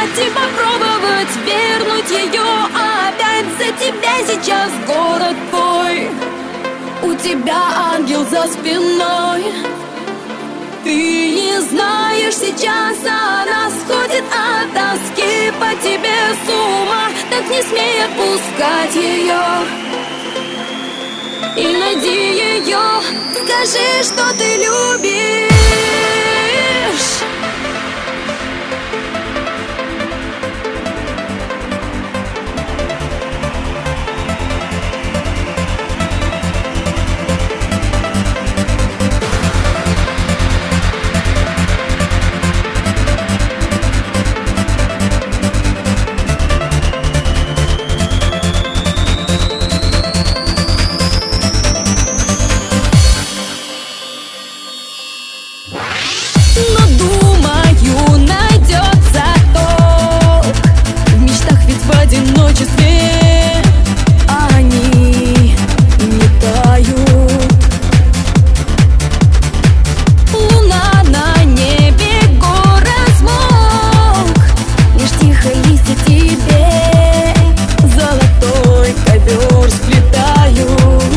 мечтать и попробовать вернуть ее опять. За тебя сейчас город твой, у тебя ангел за спиной. Ты не знаешь, сейчас она сходит от тоски по тебе с ума. Так не смей отпускать ее и найди ее. Скажи, что ты любишь. Но думаю, найдется толк в мечтах, ведь в одиночестве они не тают. Луна на небе, город смолк, лишь тихо листья тебе золотой ковер сплетают.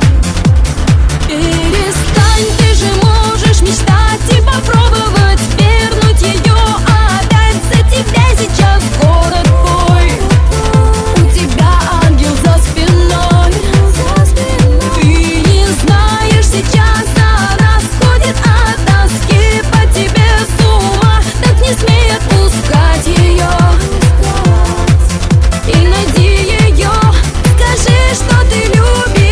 Перестань, ты же можешь мечтать и попробовать вернуть ее опять. За тебя сейчас город твой, у тебя ангел за спиной. Ты не знаешь, сейчас она сходит от тоски по тебе с ума. Так не смей отпускать ее и найди ее. Скажи, что ты любишь.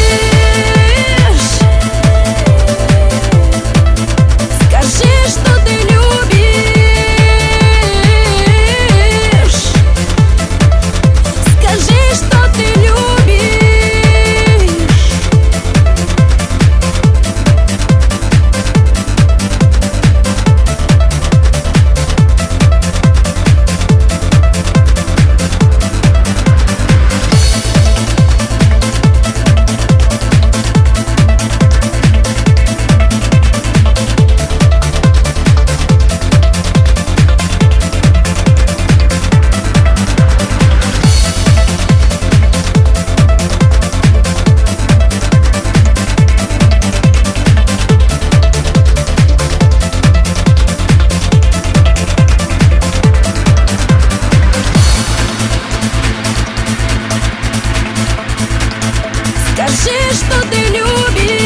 Скажи, что ты любишь. Скажи, что ты любишь. Скажи, что ты любишь.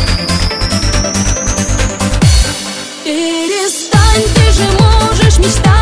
Перестань, ты же можешь мечтать.